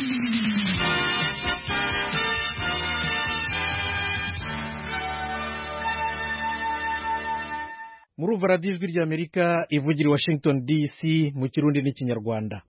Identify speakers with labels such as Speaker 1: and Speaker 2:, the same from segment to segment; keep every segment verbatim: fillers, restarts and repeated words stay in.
Speaker 1: Murumva radiyo ijwi ry'Amerika ivugira i Washington D C mu Kirundi n'Ikinyarwanda.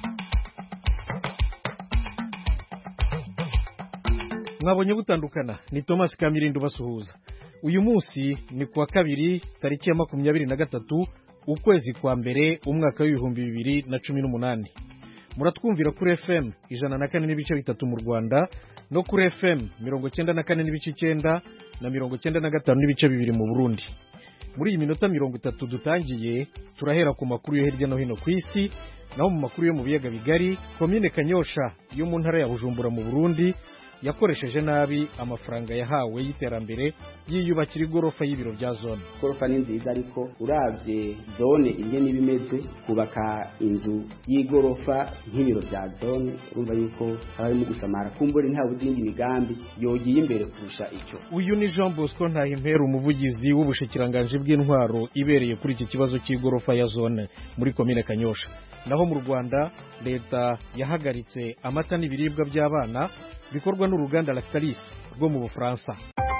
Speaker 1: Mwabonye gutandukana ni Thomas Kamirindo basuhuza. Uyu munsi ni kuwa kabiri tariki ya makumyabiri na gatatu ukwezi kwa mbere umwaka w'ibihumbi bibiri na cumi n'umunani. Muratwumvira kuri F M ijana na kane n'ibice bitatu mu Rwanda no kuri F M mirongo cyenda na kane n'ibice icyenda na mirongo cyenda na gatanu n'ibice bibiri mu Burundi. Muri iyi minota mirongo itatu dutangiye turahera ku makuru yo hirya no hino ku isi, naho mu makuru yo mu biyaga bigari komine Kanyosha yo mu ntara ya Bujumbura mu Burundi yakoresheje nabi amafaranga yahawe y'iterambere yiyubakira igorofa y'ibiro bya zone.
Speaker 2: Gorofa ni nziza ariko uravye zone imwe n'ibimeze kubaka inzu y'igorofa nk'ibiro bya zone urumva yuko harimo gusamara kumbure nta buzindi migambi yogiye imbere kurusha ico.
Speaker 1: Uyu ni Jean Bosco Ntahimpera umuvugizi w'ubushikiranganje bw'intwaro ibereye kuri iki kibazo cy'igorofa ya zone muri komine Kanyosha. Naho mu Rwanda leta yahagaritse amata n'ibiribwa by'abana bikorwa n'uruganda Lactalis rwo mu Bufaransa.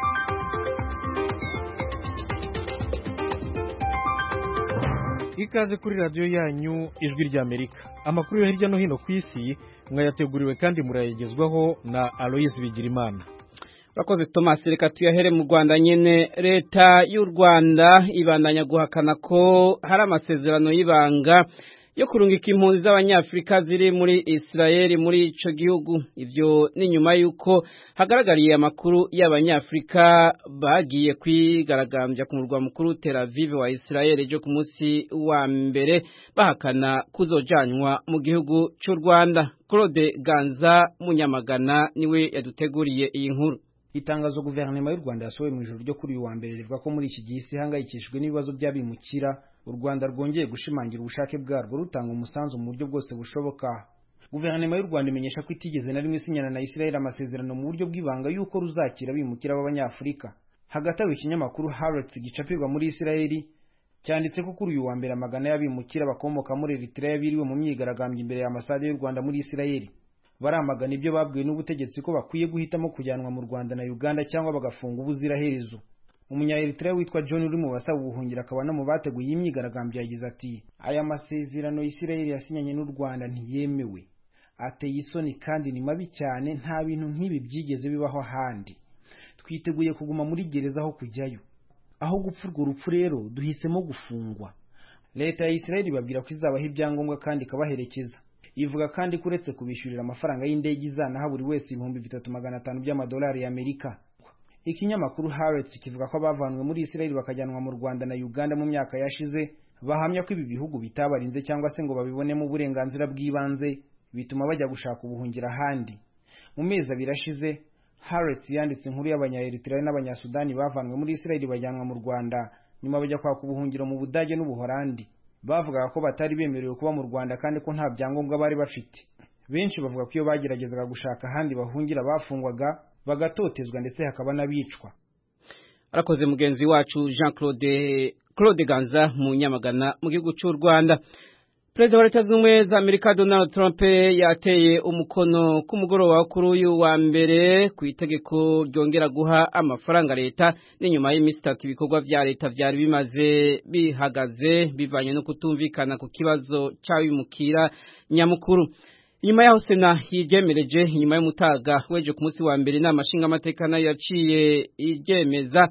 Speaker 1: Ikaze kuri radio yanyu ijwi ry'Amerika. Amakuru yo hirya no hino ku isi mwayateguriwe kandi murayegezwaho na Aloise Bigirimana.
Speaker 3: Urakoze Thomas, reka tuyahere mu Rwanda nyene. Leta y'u Rwanda ibandanya guhakana ko hari amasezerano y'ibanga yo kurungika impunzi z'abanyafrika ziri muri Israeli muri ico gihugu. Ivyo ni nyuma yuko hagaragariye amakuru y'abanyafrika bagiye kwigaragambya ku murwa mukuru Tel Aviv wa Israeli ejo ku munsi wa mbere bahakana kuzojanywa mu gihugu cy'u Rwanda. Claude Ganza Munyamagana niwe yaduteguriye iyi nkuru.
Speaker 4: Itangazo guverinoma y'u Rwanda yasohoye mu ijoro ryo kuri uyu wa mbere rivuga ko muri iki gihe isi ihangayikishijwe n'ibibazo by'abimukira, u Rwanda rwongeye gushimangira ubushake bwarwo rutanga umusanzu mu buryo bwose bushoboka. Guverinoma y'u Rwanda imenyesha ko itigeze na rimwe isinyana na Israel amasezerano mu buryo bw'ibanga yuko ruzakira abimukira b'abanyafrika. Hagati aho ikinyamakuru Haaretz gicapirwa muri Israeli cyanditse ko kuri uyu wa mbere amagana y'abimukira bakomoka muri Eritrea biriwe mu myigaragambyo imbere ya ambasade y'u Rwanda muri Israeli. Baramagana ibyo babwiwe n'ubutegetsi ko bakwiye guhitamo kujyanwa mu Rwanda na Uganda cyangwa bagafunga ubuziraherezo. Umunya-Eritrea witwa John uri mu basaba ubuhungiro akaba no mu bateguye imyigaragambyo yagize ati aya masezerano Israeli yasinyanye n'u Rwanda ntiyemewe, ateye isoni kandi ni mabi cyane, nta bintu nk'ibi byigeze bibaho ahandi. Twiteguye kuguma muri gereza aho kujyayo, aho gupfa urwo rupfu rero duhisemo gufungwa. Leta ya Israeli babwira ko izabaha ibyangombwa kandi ikabaherekeza. Ivuga kandi kuretse kubishyurira amafaranga y'indege izanaha buri wese ibihumbi bitatu magana atanu by'amadolari y'Amerika. Ikinyamakuru Haaretz kivuga ko abavanwe muri Israeli bakajyanwa mu Rwanda na Uganda mu myaka yashize bahamya ko ibi bihugu bitabarinze cyangwa se ngo babibonemo uburenganzira bw'ibanze bituma bajya gushaka ubuhungira ahandi. Mu mezi abiri ashize Haaretz yanditse inkuru y'abanya-Eritrea n'abanya-Sudani bavanwe muri Israeli bajyanwa mu Rwanda nyuma bajya kwaka ubuhungiro mu Budage n'Ubuholandi. Bavugaga ko batari bemerewe kuba mu Rwanda kandi ko nta byangombwa bari bafite. Benshi bavuga ko iyo bageragezaga gushaka ahandi bahungira bafungwaga bagatotezwa ndetse hakaba n'abicwa.
Speaker 3: Arakoze mugenzi wacu Jean Claude Claude Ganza Munyamagana mu gihugu cy'u Rwanda. Perezida wa Leta Zunze Ubumwe za Amerika Donald Trump yateye umukono ku mugoroba kuri uyu wa mbere ku itegeko ryongera guha amafaranga leta n'inyuma y'iminsi itatu ibikorwa vya leta vyari bimaze bihagaze bivanye no kutumvikana ku kibazo cy'abimukira nyamukuru. Inyuma yaho Sena yiryemereje inyuma y'umutaga weje ku munsi wa mbere inama nshingamateka nayo yaciye iryemeza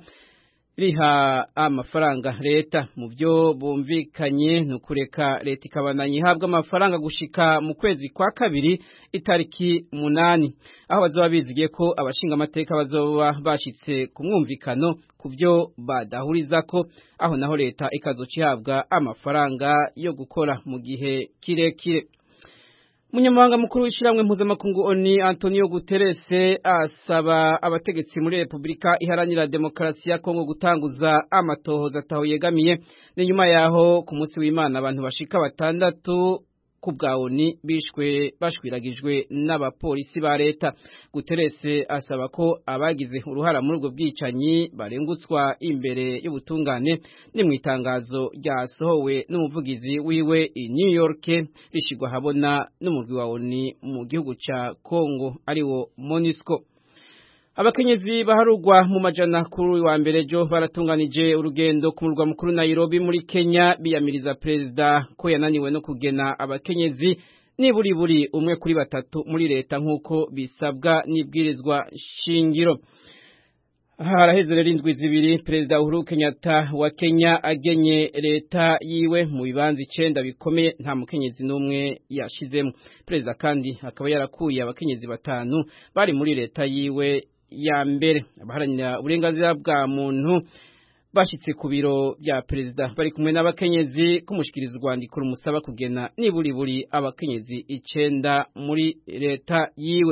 Speaker 3: riha amafaranga leta. Mu byo bumvikanye nukureka leta ikabananye ihabwa amafaranga gushika mu kwezi kwa kabiri itariki munani, aho bazoba bizigiye ko abashinga amateka bazoba bashitse ku mwumvikano ku byo badahurizako, aho naho leta ikazocihabwa amafaranga yo gukora mu gihe kirekire. Munyamabanga mukuru w'ishiramwe mpuzamakungu O N U Antonio Guterres asaba abategetsi muri Republika Iharanira Demokarasi ya Kongo gutanguza amatohoza ataho yegamiye. Ni nyuma yaho ku munsi w'Imana abantu bashika batandatu ku bwawoni bishwe bashwiragijwe n'abapolisi ba leta. Guterres asaba ko abagize uruhara muri ubwo bwicanyi barengutswa imbere y'ubutungane. Ni mu itangazo ryasohowe n'umuvugizi wiwe i New York rishigwa habona n'umurwi wa O N U mu gihugu ca Congo ariwo MONUSCO. Abakenyezi baharugwa mu majana kuri wa mbere jo baratunganije urugendo ku murwa mukuru Nairobi muri Kenya biyamiriza perezida ko yananiwe no kugena abakenyezi niburi buri umwe kuri batatu muri leta nkuko bisabwa n'ibwirizwa shingiro. Haraheze rero indwi zibiri perezida Uhuru Kenyatta wa Kenya agenye leta yiwe mu bibanza icenda bikomeye nta mukenyezi n'umwe yashizemo. Perezida kandi akaba yarakuye abakenyezi batanu bari muri leta yiwe ya mbere. Abaharanira uburenganzira bwa muntu bashitse ku biro bya perezida bari kumwe n'abakenyezi kumushikiriza urwandiko rumusaba kugena niburi buri abakenyezi icenda muri leta yiwe.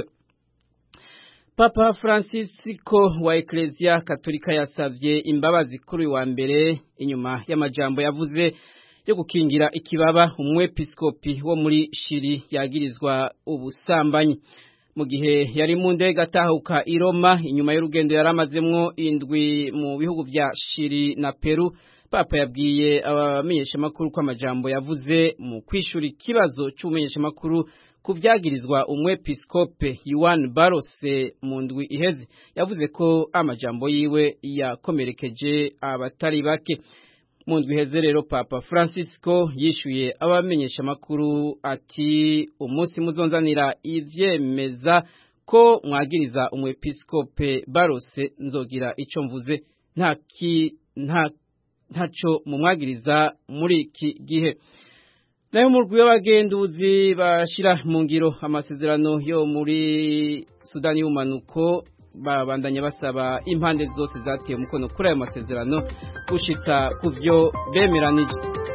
Speaker 3: Papa Francisco wa Ecclesia Katolika yasavye imbabazi kuri wa mbere inyuma y'amajambo yavuze yo gukingira ikibaba umwepiskopi wo muri Shiri yagirizwa ubusambanyi. Mu gihe yari mu ndege atahuka i Roma inyuma y'urugendo yaramazemwo indwi mu bihugu vya Shiri na Peru, Papa yabwiye abamenyesha makuru ko amajambo yavuze mu kwishura ikibazo cy'umenyesha makuru kubyagirizwa umwepiskope Yohani Barose mu ndwi iheze. Yavuze ko amajambo yiwe yakomerekeje abatari bake. Mu ndwi iheze rero Papa Francisco yishuye abamenyesha makuru ati umunsi muzonzanira ivyemeza ko mwagiriza umwepiskope Barose nzogira ico mvuze nta ki nta ntaco mumwagiriza muri iki gihe. Nayo murwi w'abagenduzi bashira mu ngiro amasezerano yo muri Sudani y'umanuko babandanya basaba impande zose zateye umukono kuri ayo masezerano gushitsa kuvyo bemeranije.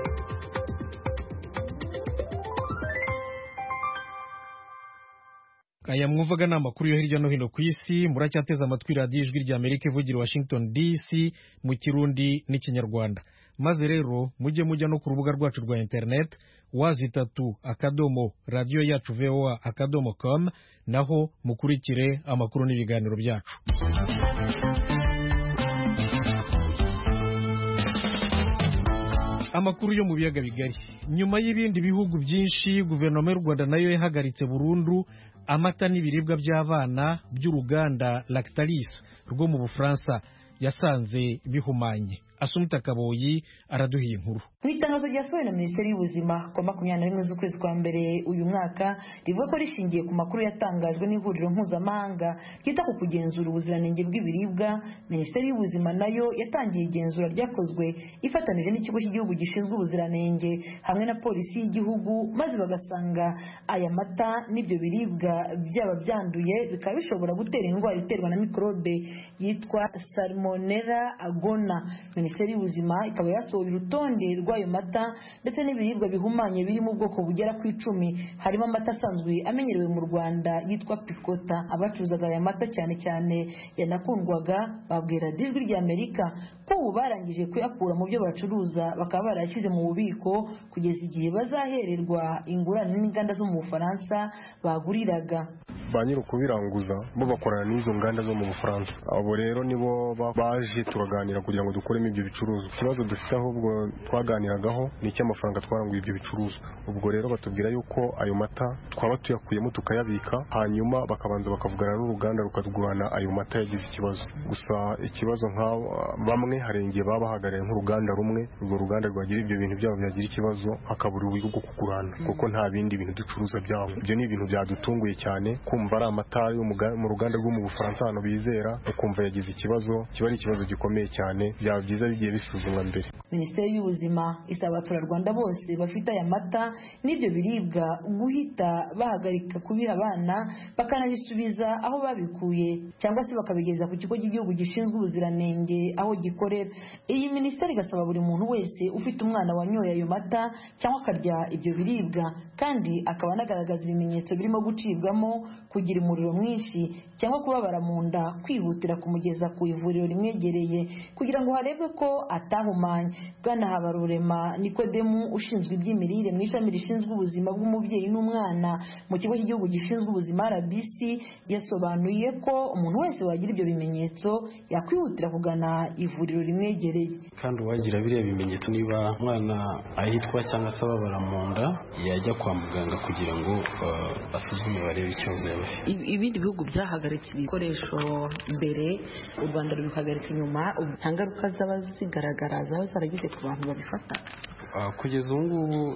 Speaker 1: Aya mwumvaga ni amakuru yo hirya no hino ku isi. Muracyateze amatwi radiyo ijwi rya Amerika ivugira Washington D C mu Kirundi n'Ikinyarwanda. Maze rero mujye mujya no ku rubuga rwacu rwa internet wazi tatu akadomo radio yacu V O A akadomo com naho mukurikire amakuru n'ibiganiro byacu. Amakuru yo mu biyaga bigari. Nyuma y'ibindi bihugu byinshi, guverinoma y'u Rwanda nayo yahagaritse burundu amata n'ibiribwa by'abana by'uruganda Lactalis rwo mu Bufaransa yasanze bihumanye. Asumta Kaboyi araduhiye inkuru.
Speaker 5: Mu itangazo ryasohowe na Minisiteri y'Ubuzima ku makumyabiri na rimwe z'ukwezi kwa mbere uyu mwaka rivuga ko rishingiye ku makuru yatangajwe n'ihuriro mpuzamahanga ryita ku kugenzura ubuziranenge bw'ibiribwa. Minisiteri y'Ubuzima nayo yatangiye igenzura ryakozwe ifatanije n'ikigo cy'igihugu gishinzwe ubuziranenge hamwe na polisi y'igihugu, maze bagasanga aya mata n'ibyo biribwa byaba byanduye bikaba bishobora gutera indwara iterwa na mikorobe yitwa Salmonella agona. Minisiteri y'Ubuzima ikaba yasohoye urutonde rw'ayo mata ndetse n'ibiribwa bihumanye biri mu bwoko bugera ku icumi. Harimo amata asanzwe amenyerewe mu Rwanda yitwa Picota. Abacuruzaga aya mata cyane cyane yanakundwaga babwira ijwi rya Amerika ko ubu barangije kuyakura mu byo bacuruza bakaba barayashyize mu bubiko kugeza igihe bazahererwa ingurane n'inganda zo mu Bufaransa baguriraga.
Speaker 6: Ba nyiri ukubiranguza bo bakorana n'izo nganda zo mu Bufaransa. Abo rero nibo baje turaganira kugira ngo dukoremo ibyo bicuruzwa. Ikibazo dufite ahubwo twaganiragaho ni icy'amafaranga twaranguye ibyo bicuruzwa. Ubwo rero batubwira yuko ayo mata twaba tuyakuyemo tukayabika, hanyuma bakabanza bakavugana n'uruganda rukatugurana ayo mata yagize ikibazo. Gusa ikibazo nka bamwe harengeye baba bahagarariye nk'uruganda rumwe, urwo ruganda rwagira ibyo bintu byabo byagira ikibazo hakabura uburyo bwo kugurana kuko nta bindi bintu ducuruza byabo. Ibyo ni ibintu byadutunguye cyane kumva ari amata yo mu ruganda rwo mu Bufaransa hano bizera ukumva yagize ikibazo, kiba ari ikibazo gikomeye cyane. Byaba byiza bigiye bisuzumwa mbere.
Speaker 5: Minisiteri y'Ubuzima isaba abaturarwanda bose bafite aya mata n'ibyo biribwa guhita bahagarika kubiha abana bakanabisubiza aho babikuye cyangwa se bakabigeza ku kigo cy'igihugu gishinzwe ubuziranenge aho gikorera. Iyi minisiteri igasaba buri muntu wese ufite umwana wanyoye ayo mata cyangwa akarya ibyo biribwa kandi akaba anagaragaza ibimenyetso birimo gucibwamo kugira umuriro mwinshi cyangwa kubabara mu nda kwihutira kumugeza ku ivuriro rimwegereye kugira ngo harebwe ko atahumanye. Bwana Habarurema Nikodemu ushinzwe iby'imirire mu ishami rishinzwe ubuzima bw'umubyeyi n'umwana mu kigo cy'igihugu gishinzwe ubuzima R B C yasobanuye ko umuntu wese wagira ibyo bimenyetso yakwihutira kugana ivuriro rimwegereye.
Speaker 7: Kandi uwagira biriya bimenyetso niba umwana ahitwa cyangwa se ababara mu nda yajya kwa muganga kugira ngo uh, basuzume barebe ikibazo yaba afite.
Speaker 5: Ibindi bihugu byahagaritse ibikoresho mbere, u Rwanda rubihagarika inyuma, nta ngaruka zaba zigaragara zaba zaragize ku bantu babifata.
Speaker 7: Kugeza ubu ngubu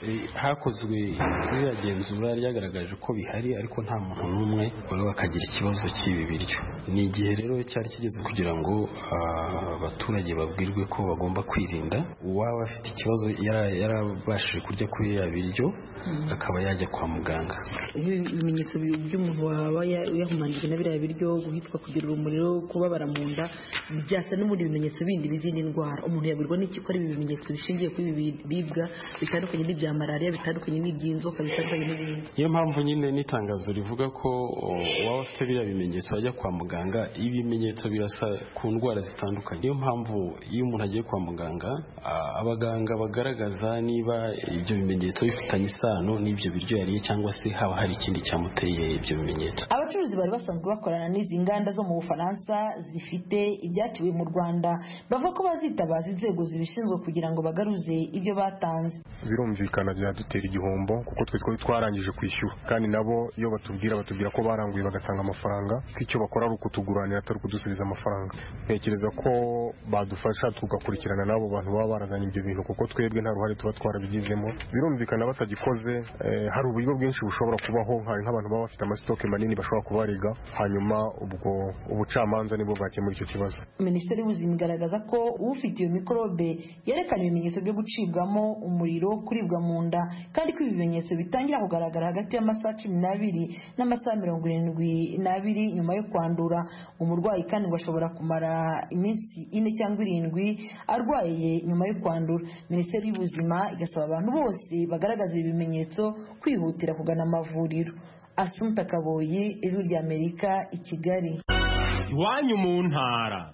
Speaker 7: hakozwe iriya genzura ryagaragaje ko bihari ariko nta muntu n'umwe wari wakagira ikibazo cy'ibi biryo. Ni igihe rero cyari kigeze kugira ngo abaturage babwirwe ko bagomba kwirinda. Uwaba afite ikibazo yarabashije kurya kuri iriya biryo akaba yajya kwa muganga.
Speaker 5: Ibimenyetso by'umuntu waba yahumanijwe na biriya biryo, guhitwa, kugira umuriro, kubabara mu nda, byasa n'ubundi bimenyetso bindi bizindi ndwara. Umuntu yabwirwa n'iki ko ari ibi bimenyetso bishingiye kuri ibi biribwa bitandukanye n'ibya malaria, bitandukanye n'iby'inzoka, bitandukanye n'ibindi.
Speaker 7: Niyo mpamvu nyine n'itangazo rivuga ko waba afite biriya bimenyetso ajya kwa muganga. Ibimenyetso birasa ku ndwara zitandukanye. Niyo mpamvu iyo umuntu agiye kwa muganga, abaganga bagaragaza niba ibyo bimenyetso bifitanye isano n'ibyo biryo yariye cyangwa se haba hari ikindi cyamuteye ibyo bimenyetso.
Speaker 5: Abacuruzi bari basanzwe bakorana n'izi nganda zo mu Bufaransa zifite ibyatiwe mu Rwanda bavuga ko bazitabaza inzego zibishinzwe kugira ngo bagaruze ibyo batanze.
Speaker 6: Birumvikana byadutera igihombo kuko twe twe twarangije kwishyura, kandi nabo iyo batubwira batubwira ko baranguye bagatanga amafaranga, ko icyo bakora ari ukutuguranira atari kudusubiza amafaranga. Ntekereza ko badufasha tugakurikirana nabo bantu baba barazanye ibyo bintu kuko twebwe nta ruhare tuba twarabigizemo. Birumvikana batagikoze eh, hari uburyo bwinshi bushobora kubaho, hari nk'abantu baba bafite amasitoke manini bashobora kubariga, hanyuma ubwo ubucamanza nibwo bwakemura icyo kibazo.
Speaker 5: Minisiteri y'Ubuzima igaragaza ko ufite iyo mikorobe yerekana ibimenyetso byo gucibwamo umuriro, kuribwa mu nda, kandi ko ibimenyetso bitangira kugaragara hagati y'amasaha cumi n'abiri n'amasaha mirongo irindwi n'abiri nyuma yo kwandura. Umurwayi kandi ngo ashobora kumara iminsi ine cyangwa irindwi arwaye nyuma yo kwandura. Minisiteri y'Ubuzima igasaba abantu bose bagaragaza ibi bimenyetso kwihutira kugana amavuriro. Asumta Kaboyi, Ijwi ry'Amerika, i Kigali.
Speaker 8: Iwanyu mu ntara.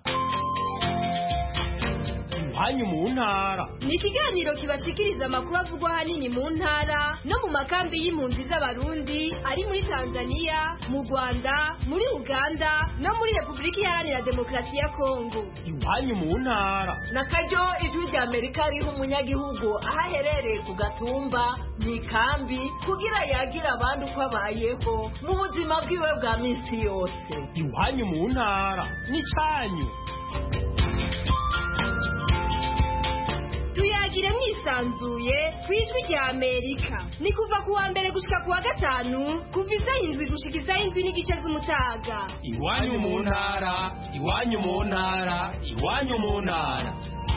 Speaker 8: Iwanyu mu ntara
Speaker 9: ni ikiganiro kibashikiriza amakuru avugwa ahanini mu ntara no mu makambi y'impunzi z'abarundi ari muri Tanzania, mu Rwanda, muri Uganda no muri Repubulika Iharanira Demokarasi ya Kongo.
Speaker 8: Iwanyu mu ntara
Speaker 10: na karyo Ijwi ry'Amerika riha umunyagihugu aho aherereye ku gatumba mu ikambi kugira yagira abandi uko abayeho mu buzima bwiwe bwa minsi yose.
Speaker 8: Iwanyu mu ntara ni cyanyu.
Speaker 9: Tuyagire mwisanzuye ku Ijwi ry'Amerika. Ni kuva ku wa mbere gushika ku wa gatanu kuva isaha indwi gushika isaha indwi n'igice z'umutaga.
Speaker 8: Iwanyu mu ntara, iwanyu mu ntara, iwanyu mu ntara.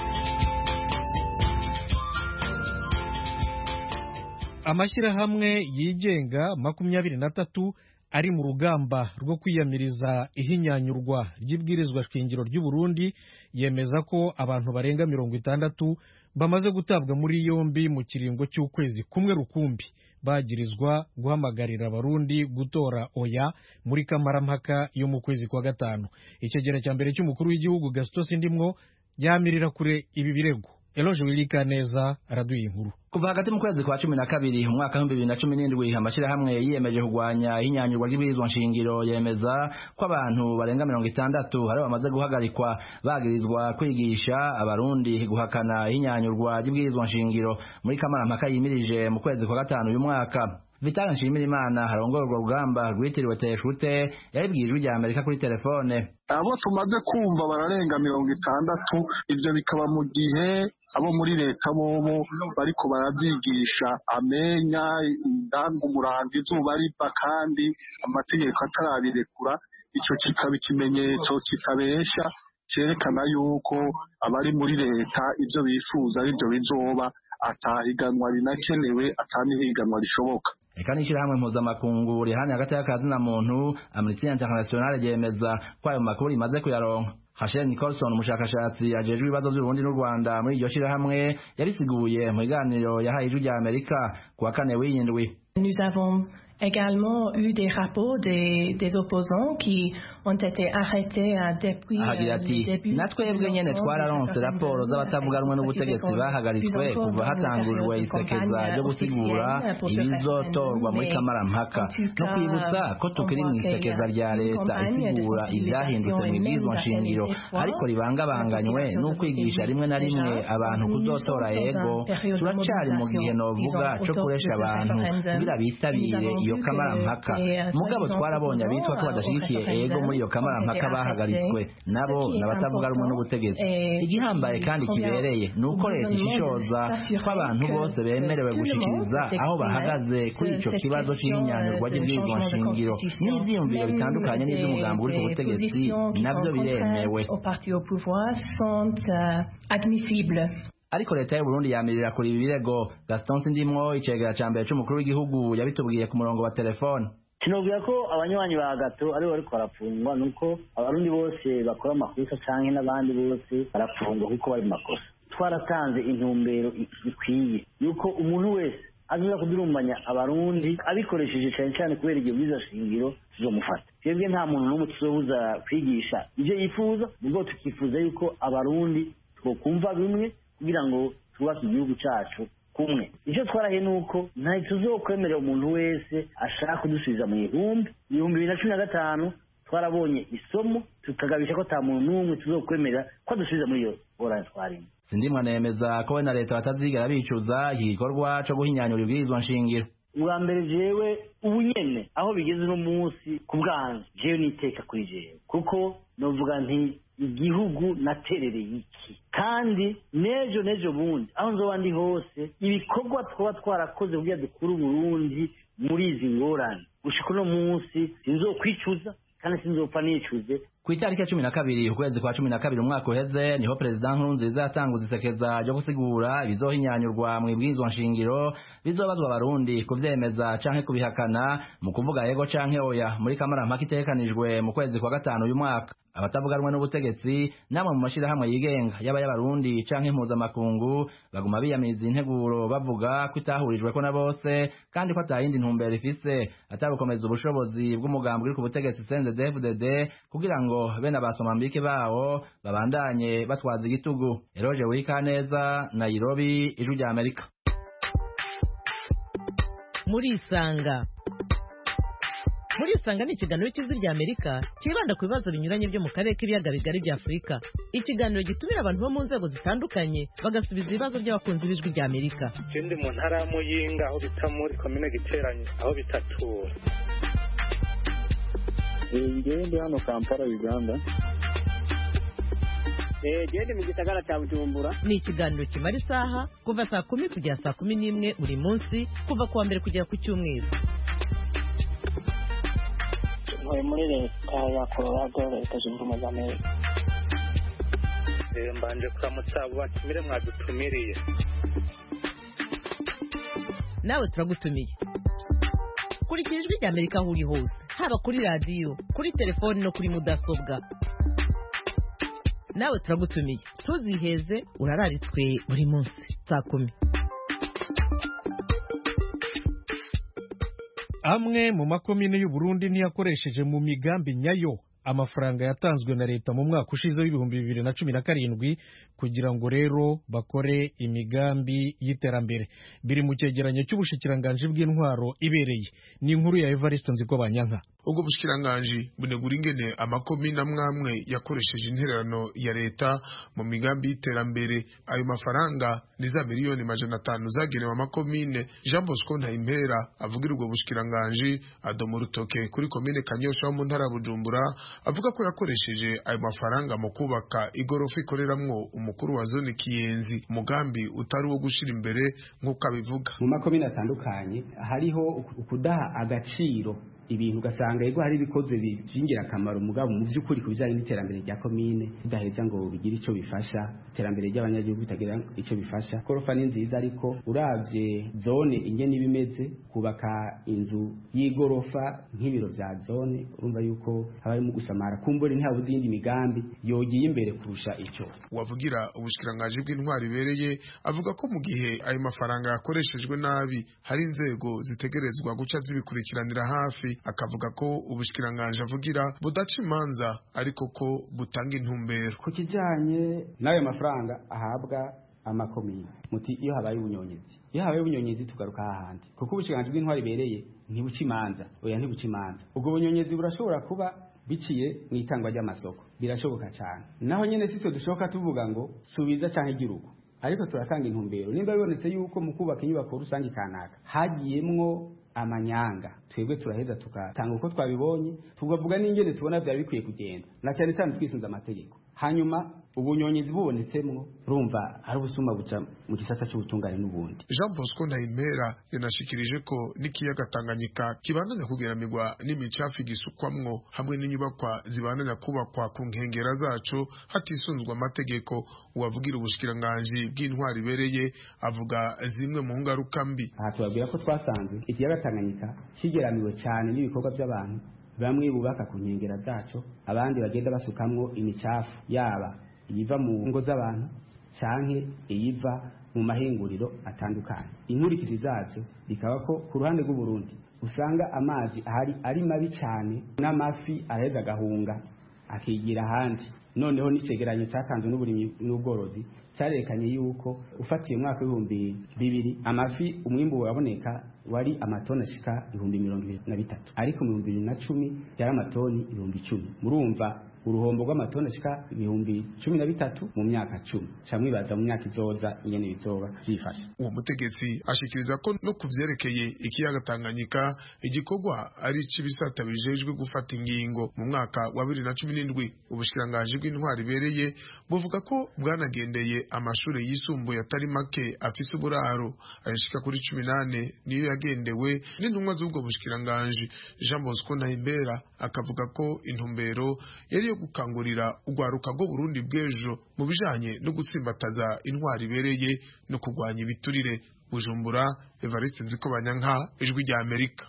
Speaker 1: Amashyirahamwe yigenga makumyabiri na tatu ari mu rugamba rwo kwiyamiriza ihinyanyurwa ry'ibwirizwa shingiro ry'u Burundi yemeza ko abantu barenga mirongo itandatu bamaze gutabwa muri yombi mu kiringo cy'ukwezi kumwe rukumbi bagirizwa guhamagarira abarundi gutora oya muri kamarampaka yo mu kwezi kwa gatanu. Ikigera cya mbere cy'umukuru w'igihugu Gaston Sindimwo yamirira kure ibi birego. Eloge Wilikaneza araduye inkuru.
Speaker 11: Kuva hagati mu kwezi kwa cumi na kabiri umwaka wa bibiri na cumi n'indwi amashyirahamwe yiyemeje kurwanya ihinyanyurwa ry'ibwirizwa nshingiro yemeza ko abantu barenga mirongo itandatu hari bamaze guhagarikwa bagirizwa kwigisha abarundi guhakana ihinyanyurwa ry'ibwirizwa nshingiro muri kamarampaka yimirije mu kwezi kwa gatanu uyu mwaka. Vital Nshimirimana harongora urwo rugamba rwitiriwe Teshute yaribwiye Ijwi ry'Amerika kuri telefone.
Speaker 12: Abo tumaze kumva bararenga mirongo itandatu, ibyo bikaba mu gihe abo muri leta bobo bariko baravyigisha amenya indangumuranga izuba riva kandi amategeko atarabirekura. Ico kikaba ikimenyetso kitabesha cerekana yuko abari muri leta ivyo bifuza arivyo bizoba, atahiganwa rinakenewe, atanihiganwa rishoboka.
Speaker 11: Eka n'ishirahamwe mpuzamakungu rihani hagati y'akazi na muntu Amnesty International ryemeza ko ayo makuru imaze kuyaronka. Rachel Nicholson umushakashatsi ajejwe ibibazo by'Uburundi n'u Rwanda muri iryo shirahamwe yabisiguye mu biganiro yahaye Ijwi ry'Amerika kuwa kane w'iyindwi.
Speaker 13: Nous avons également eu des rapports des, des opposants qui ont été arrêtés depuis
Speaker 11: agira ati natwebwe nyene twararonse raporo z'abatavuganwa n'ubutegetsi bahagaritswe kuva hatangujwe isekeza ryo gusigura ibizotorwa muri kamarampaka no kwibutsa ko tukiri mu isekeza rya leta isigura ivyahindutse mu ibwirizwa nshingiro ariko ribangabanganywe n'ukwigisha rimwe na rimwe abantu kuzotora yego turacari mu gihe novuga co kuresha abantu kugira bitabire iyo kamarampaka mugabo twarabonye abitwa ko badashigikiye ego muri iyo kamarampaka bahagaritswe nabo n'abatavuga rumwe n'ubutegetsi igihambaye kandi kibereye nuko leta ishishoza ko abantu bose bemerewe gushikiriza aho bahagaze kuri ico kibazo c'ihinyanyurwa ry'ibwirizwa nshingiro n'ivyiyumviro bitandukanye n'ivy'umugambi uri ku butegetsi navyo biremewe ariko leta y'u Burundi yamirira kuri ibi birego. Gaston Sindimwo icegera ca mbere c'umukuru w'igihugu yabitubwiye ku murongo wa telefone.
Speaker 14: Kinobwira ko abanywanyi ba gato ari bari kwarapfungwa nuko abarundi bose bakora amakosa canke n'abandi bose barapfungwa kuko bari makosa. Twaratanze intumbero ikwiye yuko umuntu wese azoza kudurumbanya abarundi abikoresheje cyane cyane kubera igihe biza shingiro tuzomufata. Twebwe nta muntu n'umwe tuzobuza kwigisha ivyo yifuza, ubwo tukifuza yuko abarundi twokumva bimwe kugira ngo twubake igihugu cyacu kumwe. Icyo twarahe nuko nta tuzokwemerera umuntu wese ashaka kudusubiza mu ihumbi ibihumbi bibiri na cumi na gatanu twarabonye isomo tukagabisha ko ta muntu n'umwe tuzokwemerera ko adusubiza muri iyo ngorane twarimo.
Speaker 11: Sindimwa nemeza ko we na leta batazigera bicuza iki gikorwa co guhinyanyura ibwirizwa nshingiro.
Speaker 14: Ubwa mbere jewe ubu nyene aho bigeze no munsi ku bwanjye jewe niteka kuri jewe kuko novuga nti igihugu naterereye iki kandi nejo nejo bundi aho nzoba ndi hose ibikorwa twaba twarakoze kugira dukure Burundi muri izi ngorane gushika no munsi sinzokwicuza kandi sinzopfa nicuze.
Speaker 11: Ku itariki ya cumi na kabiri ukwezi kwa cumi na kabiri umwaka uheze niho Perezida Nkurunziza yatanguza isekeza ryo gusigura ibizohinyanyurwa mu ibwirizwa nshingiro bizobazwa abarundi kuvyemeza canke kubihakana mu kuvuga yego canke oya muri kamarampaka itegekanijwe mu kwezi kwa gatanu uyu mwaka. Abatavuganwa n'ubutegetsi namwe mu mashirahamwe yigenga yaba y'abarundi canke mpuzamakungu baguma biyamiza integuro bavuga ko itahurijwe ko na bose kandi ko atayindi ntumbero ifise atabukomeza ubushobozi bw'umugambi uri ku butegetsi C N D D F D D kugira ngo bene abasomambike bawo babandanye batwaza igitugu. Eroje Wikaneza, Nairobi, Ijwi rya Amerika.
Speaker 15: Muri Isanga Muri Isanga ni ikiganiro cy'Ijwi rya Amerika kibanda ku bibazo binyuranye byo mu karere k'ibiyaga bigari bya Afurika. Ikiganiro gitumira abantu bo mu nzego zitandukanye bagasubiza ibibazo by'abakunzi b'Ijwi rya Amerika.
Speaker 16: Ikindi mu ntara ya Muyinga aho bita muri komine Giteranyi aho bitatura.
Speaker 17: Ngende hano Kampala Uganda.
Speaker 18: Eh gende mu gisagara cya Bujumbura.
Speaker 15: Ni ikiganiro kimara isaha kuva saa kumi kugera saa kumi n'imwe buri munsi kuva kuwa mbere kugera ku cyumweru.
Speaker 18: Muri muri leta ya Colorado leta zunze ubumwe za Amerika.
Speaker 16: Eh mbanje kuramutsa abo batumire mwadutumiriye.
Speaker 15: Nawe turagutumiye. Kurikira Ijwi rya Amerika aho uri hose, haba kuri radio, kuri telefone no kuri mudasobwa. Nawe turagutumiye. Tuziheze urararitswe buri munsi saa kumi.
Speaker 1: Amwe mu makomine y'u Burundi niyakoresheje mu migambi nyayo amafaranga yatanzwe na leta mu mwaka ushize w'ibihumbi bibiri na cumi na karindwi kugira ngo rero bakore imigambi y'iterambere. Biri mu cyegeranyo cy'ubushikiranganje bw'intwaro ibereye. Ni inkuru ya Evariste Nzikobanyanka.
Speaker 19: Ubwo bushikiranganje bunegura ingene amakomine amwamwe yakoresheje intererano ya leta mu migambi y'iterambere. Ayo mafaranga ni za miliyoni majana atanu zagenewe amakomine. Jean Bosco Ntayimpera avugira ubwo bushikiranganje adomo rutoke kuri komine Kanyosha mu ntara Bujumbura, avuga ko yakoresheje ayo mafaranga mu kubaka igorofa ikoreramwo umukuru wa zone Kiyenzi, umugambi utari wo gushira imbere nk'uko abivuga.
Speaker 2: Mu makomine atandukanye hariho ukudaha agaciro ibintu ugasanga yego hari ibikoze byingira akamaro mugabo mu by'ukuri kubijanye n'iterambere rya komine bidaheza ngo bigire ico bifasha iterambere ry'abanyagihugu bitagira ico bifasha korofa ni nziza ariko uravye zone ingene ibimeze kubaka inzu y'igorofa nk'ibiro vya zone urumva yuko haba mu gusamara kumbure ntihabuze iyindi migambi yogiye imbere kurusha ico
Speaker 19: wavugira ubushikiranganje bw'intwari bereye avuga ko mu gihe ayo mafaranga yakoreshejwe nabi hari inzego zitegerezwa guca zibikurikiranira hafi akavuga ko ubushikiranganje avugira budaca imanza ariko ko butanga intumbero
Speaker 2: ku kijanye n'ayo mafaranga ahabwa amakomine muti iyo habaye ubunyonyezi iyo habaye ubunyonyezi tugaruka hahandi kuko ubushikiranganje bw'intwari bereye ntibuca imanza oya ntibuca imanza ubwo bunyonyezi burashobora kuba biciye mu itangwa ry'amasoko birashoboka cyane naho nyene sise dushoboka tuvuga ngo subiza canke igiruko ariko turatanga intumbero nimba bibonetse yuko mu kubaka inyubako rusange kanaka hagiyemwo amanyanga twebwe turaheza tukatanga uko twabibonye tugavuga n'ingene tubona byari bikwiye kugenda na cyane cyane twisunza amategeko hanyuma ubunyonyezi bubonetsemwo urumva ari ubusuma buca mu gisata cy'ubutungane n'ubundi
Speaker 19: Jean Bosco Ndayimera yanashikirije ko n'ikiyaga Tanganyika kibandanya kugeramirwa n'imicafu gisukwamwo hamwe n'inyubakwa zibandanya kubakwa ku nkengera zaco hatisunzwe amategeko uwavugira ubushikiranganje bw'intwari bereye avuga zimwe mu ngaruka mbi
Speaker 2: aha tubabwira ko twasanze ikiyaga Tanganyika kigeramiwe cyane n'ibikorwa by'abantu bamwe bubaka ku nkengera zaco abandi bagenda basukamwo imicafu yaba iyiva mu ngo z'abantu canke iyiva mu mahinguriro atandukanye inkurikizi zazo bikaba ko ku ruhande rw'u Burundi usanga amazi ahari ari mabi cyane n'amafi araheza gahunga akigira ahandi noneho n'icegeranyo cyatanzwe n'uburimyi n'ubworozi cyarekanye yuko ufatiye umwaka w'ibihumbi bibiri amafi umwimbu waboneka wari amatoni ashika ibihumbi mirongo ibiri na bitatu ariko mu bihumbi bibiri na cumi yari amatoni ibihumbi icumi murumva uruhombo rw'amatoni ashika ibihumbi cumi na bitatu mu myaka cumi camwibaza mu myaka izoza ingene bizoba byifashe
Speaker 19: uwo mutegetsi ashikiriza ko no kuvyerekeye ikiyaga Tanganyika igikorwa ari c'ibisata bijejwe gufata ingingo mu mwaka wa bibiri na cumi n'indwi ubushikiranganje bw'intwari bereye buvuga ko bwanagendeye amashure yisumbuye atari make afise uburaro ayashika kuri cumi nane niyo yagendewe n'intumwa z'ubwo bushikiranganje Jean Bosco Ndayimera akavuga ko intumbero yari yo gukangurira ugwaruka rwo Burundi bw'ejo mu bijanye no gutsimbataza intwari bereye no kugwanya ibiturire Bujumbura Evariste Nzikobanyanka ijwi rya Amerika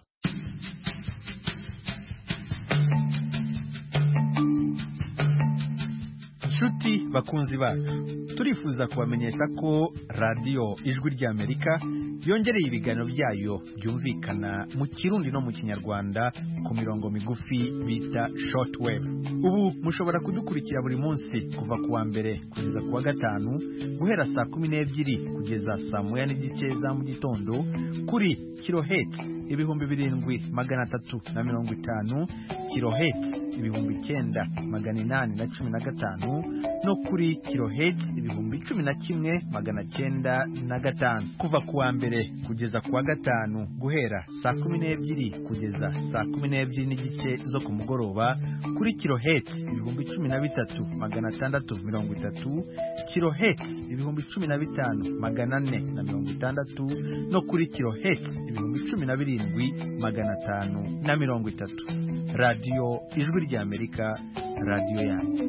Speaker 20: Nshuti bakunzi bacu turifuza kubamenyesha ko radio ijwi rya Amerika yongereye ibiganiro byayo byumvikana mu Kirundi no mu Kinyarwanda ku mirongo migufi bita shortwave. Ubu mushobora kudukurikira buri munsi kuva kuwa mbere kugeza kuwa gatanu guhera saa kumi n'ebyiri kugeza saa moya n'igice za mu gitondo kuri kilohertz ibihumbi birindwi magana atatu na mirongo itanu, kilohertz ibihumbi icyenda magana inani na cumi na gatanu no kuri kilohertz ibihumbi cumi na kimwe magana cyenda na gatanu kuva kuwa mbere kugeza kuwa gatanu guhera saa kumi n'ebyiri kugeza saa kumi n'ebyiri n'igice zo ku mugoroba kuri kilohertz ibihumbi cumi na bitatu magana atandatu mirongo itatu, kilohertz ibihumbi cumi na bitanu magana ane na mirongo itandatu no kuri kilohertz ibihumbi cumi na birindwi magana atanu na mirongo itatu. Radio ijwi rya Amerika, radio yanyu.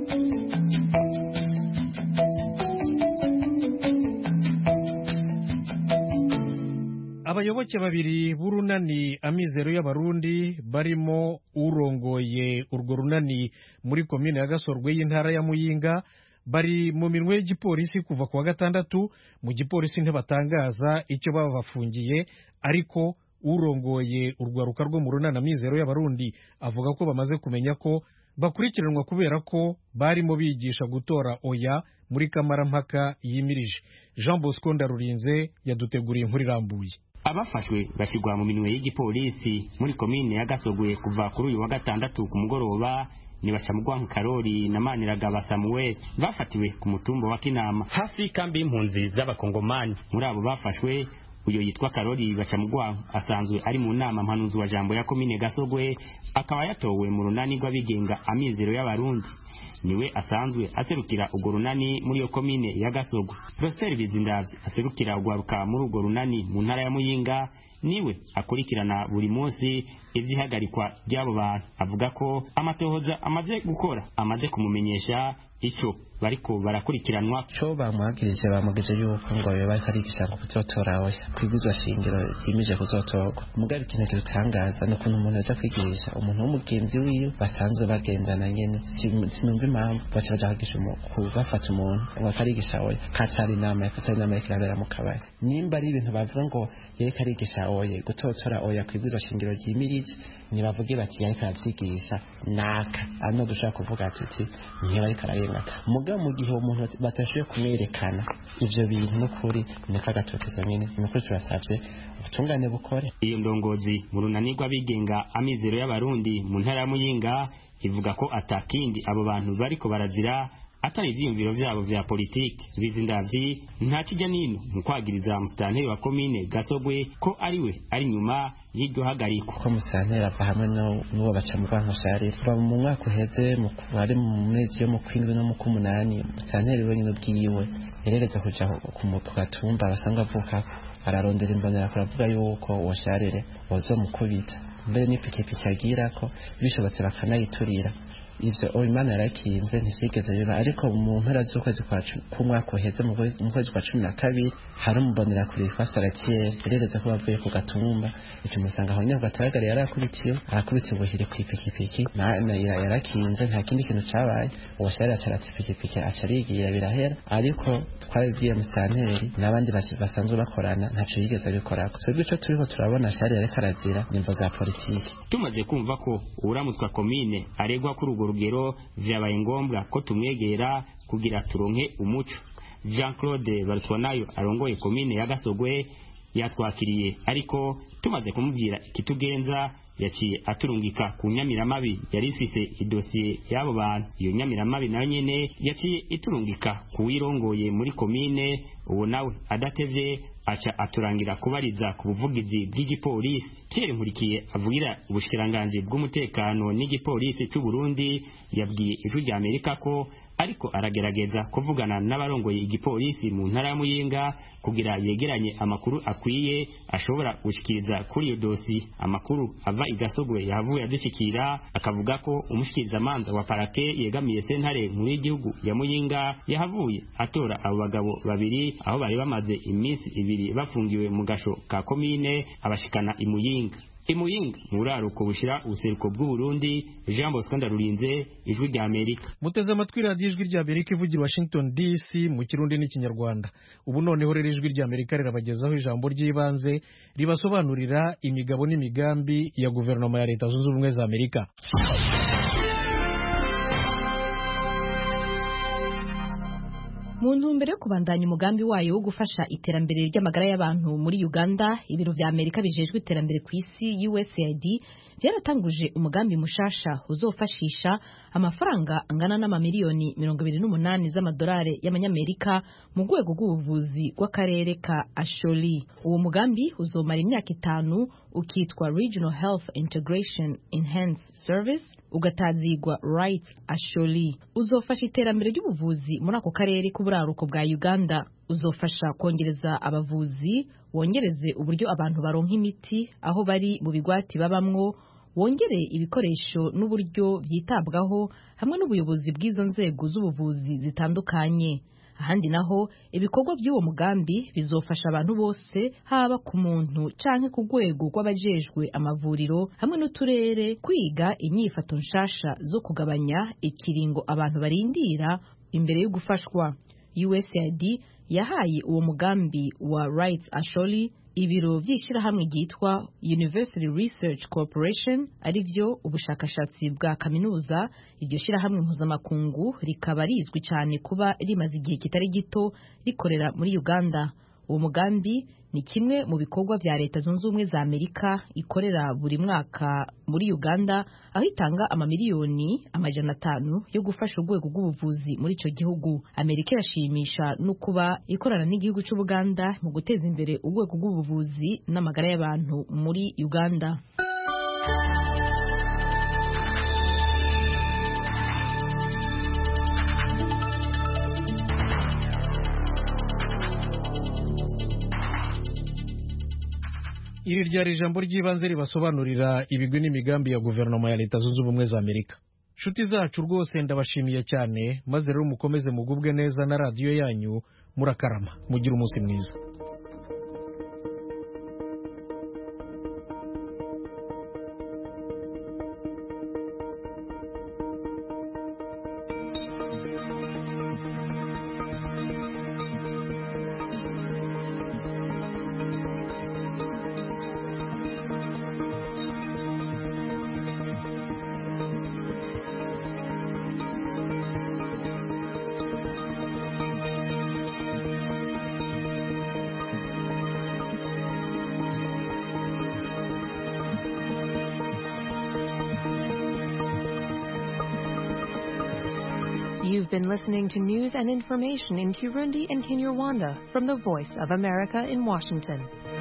Speaker 1: Abayoboke babiri b'urunani amizero y'abarundi barimo urongoye urwo runani muri komine ya Gasorwe y'intara ya Muyinga bari mu minwe y'igipolisi kuva kuwa gatandatu. Mu gipolisi ntibatangaza icyo baba bafungiye, ariko urongoye urwaruka rwo mu runani amizero y'abarundi avuga ko bamaze kumenya ko bakurikiranwa kubera ko barimo bigisha gutora oya muri kamarampaka yimirije. Jean Bosco Ndarurinze yaduteguriye inkuru irambuye.
Speaker 21: Abafashwe bashyirwa mu minwe y'igipolisi muri komine ya Gasogwe kuva kuri uyu wa gatandatu ku mugoroba ni Bacamugwanka Karori na Maniragaba Samuel bafatiwe ku mutumba wa Kinama hafi kambi y'impunzi z'abakongomani. Muri abo bafashwe uyo yitwa Karori Bacamugwanka asanzwe ari mu nama mpanuzi wa jambo ya komine Gasogwe, akaba yatowe mu runani rw'abigenga amizero y'abarundi. Niwe asanzwe aserukira ugo runani muri yo komine ya Gasogwe. Prosper Bizindavye aserukira ugwaruka muri ugo runani mu ntara ya Muyinga niwe akurikirana buri munsi ivyihagarikwa ry'abo bantu. Avuga ko amatohoza amaze gukora amaze kumumenyesha ico bariko barakurikiranwa.
Speaker 4: Co bamwagirije bamugije yuko ngo yoba karigisha ngo kuzotora oya kwigizwa shingiro yimije kuzotorwa. Mugabe ikintu kirutangaza no kuntu umuntu aja kwigisha umuntu w'umugenzi wiwe basanzwe bagendana nyene sinumva impamvu baca baja kwigisha umuntu bafata umuntu ngo karigisha oya katari inama katari inama y'ikirabera mu kabari. Nimba ari ibintu bavuga ngo yere karigisha oya gutotora oya kwigizwa shingiro yimirije nibavuge bati yari karavyigisha naka ano dushaka kuvuga tuti niba ari karayengata muga mu gihe umuntu batashoboye kumwerekana ivyo bintu n'ukuri neka gatoteza nyene n'ukuri turasavye ubutungane bukore.
Speaker 21: Iyo ndongozi mu runanirwa bigenga amizero y'abarundi mu ntara ya Muyinga ivuga ko atakindi abo bantu bariko barazira atari ivyiyumviro vyabo vya politiki. Bizindavyi nta kijya nino mu kwagiriza musitanteri wa komine Gasogwe ko ariwe ari nyuma y'iryo hagarikwa.
Speaker 4: Ko musitanteri ava hamwe n'uwo baca mu Rwankosharire ba mu mwaka uheze mu bari mu mezi yo mu kwindwi no mu kumunani musitanteri wenyine ubwiwe yarereza kuja ku mugatumba basanga avuka ararondera imbonera kuravuga yuko washarire wazomukubita mbere n'ipikipiki agira ko bishobotse bakanayiturira. Ivyo o Imana yarakinze ntivyigeze biba ariko mu mpera z'ukwezi kwa kumwaka uheze mu kwezi kwa cumi na kabiri hari umubonera kuri Fasaratier rereza ko bavuye ku gatumba icyo musanga aho nyabwo ataragara yarakubitiwe arakubitse ubuhire ku ipikipiki na yarakinze nta kindi kintu cabaye uwashara acarati ipikipiki acarigira birahera ariko twaragiye mu santeri n'abandi basanzwe bakorana ntaco yigeze abikora twebwe ico turiko turabona shari yareka arazira nimvo za politiki.
Speaker 21: Tumaze kumva ko uramutwa komine aregwa kuri urwo rugero vyabaye ngombwa ko tumwegera kugira turonke umuco. Jean Claude Barutwanayo arongoye komine ya Gasogwe yatwakiriye ariko tumaze kumubwira ikitugenza yaciye aturungika ku Nyamiramabi yari ifise idosiye y'abo bantu. Iyo Nyamiramabi nayo nyene yaciye iturungika ku wirongoye muri komine uwo nawe adatevye aca aturangira kubariza ku buvugizi bw'igipolisi. Pierre Nkurikiye avugira ubushikiranganje bw'umutekano n'igipolisi cy'u Burundi yabwiye Ijwi rya Amerika ko ariko aragerageza kuvugana n'abarongoye igipolisi mu ntara ya Muyinga kugira yegeranye amakuru akwiye ashobora gushikiriza kuri iyo dosi. Amakuru ava igasogwe yavuye adushikira akavuga ko umushikiriza manza wa parake yegamiye sentare muri igihugu ya Muyinga yahavuye atora abo bagabo babiri aho bari bamaze iminsi ibiri bafungiwe mu gasho ka komine abashikana imuyinga. Imuyinga muraruko bushira useruko bw'u Burundi. Jean Bosco Ndarurinze, Ijwi rya Amerika.
Speaker 1: Muteze amatwi radio Ijwi rya Amerika ivugira Washington D C mu Kirundi n'ikinyarwanda. Ubu noneho rero Ijwi rya Amerika rirabagezaho ijambo ry'ibanze ribasobanurira imigabo n'imigambi ya guverinoma ya Leta Zunze Ubumwe za Amerika.
Speaker 22: Mu ntumbero yo kubandanya umugambi wayo wo gufasha iterambere ry'amagara y'abantu muri Uganda, ibiro vya Amerika bijejwe iterambere ku isi U S A I D byaratanguje umugambi mushasha uzofashisha amafaranga angana n'amamiliyoni mirongo ibiri n'umunani z'amadolari y'amanyamerika mu rwego rw'ubuvuzi bw'akarere ka Asholi. Uwo mugambi uzomara imyaka itanu ukitwa Regional Health Integration Enhanced Service ugatazigwa Right Asholi. Uzofasha iterambere ry'ubuvuzi muri ako karere k'uburaruko bwa Uganda. Uzofasha kongereza abavuzi, wongereze uburyo abantu baronka imiti aho bari mu bigwati babamwo, wongere ibikoresho n'uburyo byitabwaho hamwe n'ubuyobozi bw'izo nzego z'ubuvuzi zitandukanye. Ahandi naho ibikorwa by'uwo mugambi bizofasha abantu bose haba ku muntu canke ku rwego rw'abajejwe amavuriro hamwe n'uturere kwiga inyifato nshasha zo kugabanya ikiringo abantu barindira imbere yo gufashwa. U S A I D yahaye uwo mugambi wa Right Asholi ibiro vy'ishirahamwe ryitwa University Research Corporation, ari vyo ubushakashatsi bwa kaminuza. Iryo shirahamwe mpuzamakungu rikaba rizwi cyane kuba rimaze igihe kitari gito rikorera muri Uganda. Uwo mugambi ni kimwe mu bikorwa vya Leta Zunze Ubumwe za Amerika ikorera buri mwaka muri Uganda, aho itanga amamiliyoni amajana atanu yo gufasha urwego rw'ubuvuzi muri ico gihugu. Amerika irashimisha no kuba ikorana n'igihugu cy'u Buganda mu guteza imbere urwego rw'ubuvuzi n'amagara y'abantu muri Uganda.
Speaker 1: iri ryari ijambo ry'ibanze ribasobanurira ibigwi n'imigambi ya guverinoma ya leta zunze ubumwe za amerika. nshuti zacu rwose ndabashimiye cyane, maze rero mukomeze mugubwe neza na radiyo yanyu. Murakarama, mugire umunsi mwiza.
Speaker 3: You've been listening to news and information in Kirundi and Kinyarwanda from the Voice of America in Washington.